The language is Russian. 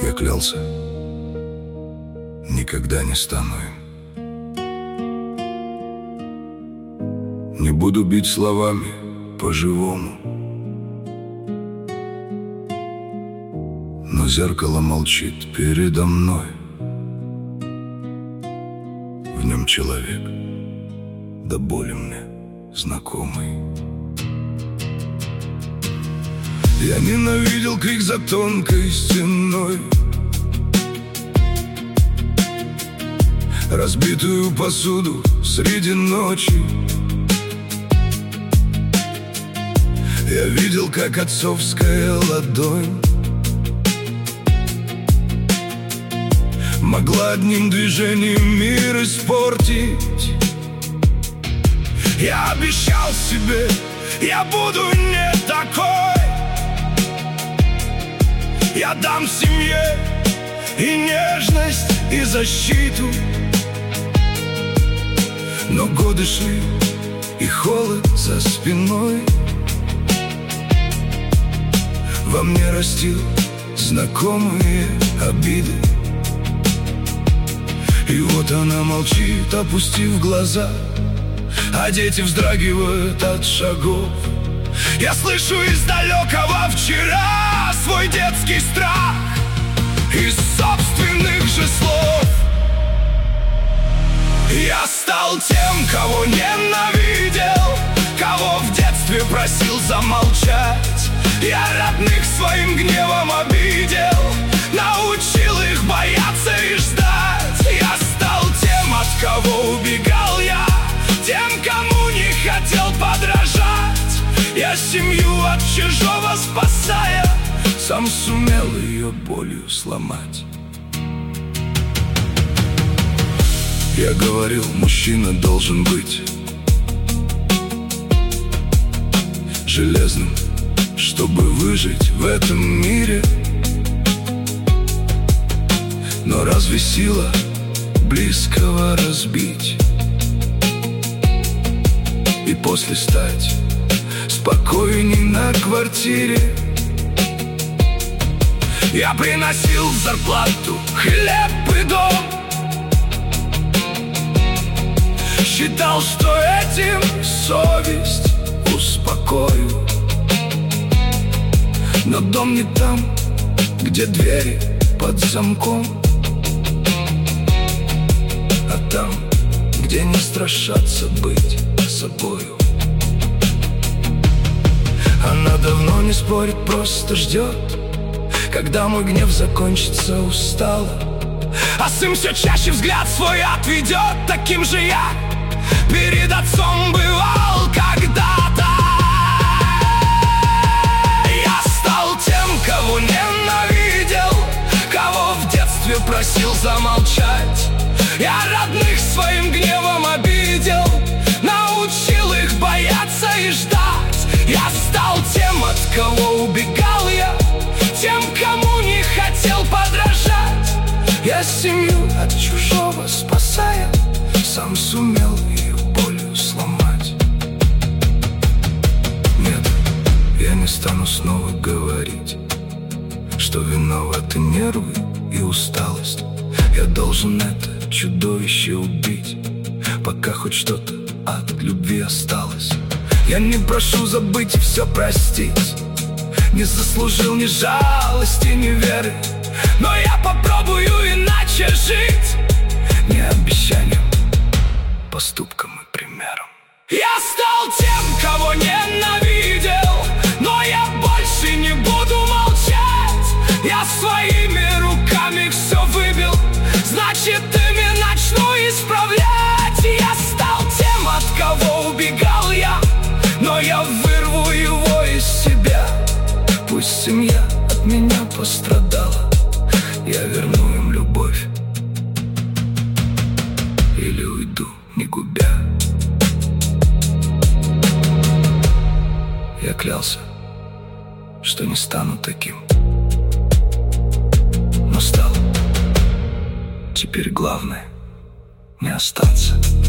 Я клялся, никогда не стану им. Не буду бить словами по-живому, но зеркало молчит передо мной. В нем человек, до боли мне знакомый. Я ненавидел крик за тонкой стеной, разбитую посуду среди ночи. Я видел, как отцовская ладонь могла одним движением мир испортить. Я обещал себе, я буду не такой. Я дам семье и нежность, и защиту. Но годы шли, и холод за спиной во мне растил знакомые обиды. И вот она молчит, опустив глаза, а дети вздрагивают от шагов. Я слышу из далекого вчера свой детский страх из собственных же слов. Я стал тем, кого ненавидел, кого в детстве просил замолчать. Я родных своим гневом обидел, научил их бояться и ждать. Я стал тем, от кого убегал я, тем, кому не хотел подражать. Я семью от чужого спасая, сам сумел ее болью сломать. Я говорил, мужчина должен быть железным, чтобы выжить в этом мире. Но разве сила близкого разбить и после стать спокойней на квартире? Я приносил в зарплату хлеб и дом, считал, что этим совесть успокою. Но дом не там, где двери под замком, а там, где не страшатся быть собою. Она давно не спорит, просто ждет, когда мой гнев закончится, устала. А сын все чаще взгляд свой отведет. Таким же я перед отцом бывал когда-то. Я стал тем, кого ненавидел, кого в детстве просил замолчать. Я родных своим гневом обидел, научил их бояться и ждать. Я стал тем, от кого убегал я, тем, кому не хотел подражать. Я семью от чужого спасая, сам сумел ее болью сломать. Нет, я не стану снова говорить, что виноваты нервы и усталость. Я должен это чудовище убить, пока хоть что-то от любви осталось. Я не прошу забыть и все простить, не заслужил ни жалости, ни веры, но я попробую иначе жить, не обещанием, поступком и примером. Я стал тем, кого ненавидел, но я больше не буду молчать. Я своими руками все выбил, значит, ими начну исправлять. Я стал тем, от кого убегал я, но я вырву его из себя. Пусть семья от меня пострадала, я верну им любовь или уйду, не губя. Я клялся, что не стану таким, но стал. Теперь главное не остаться.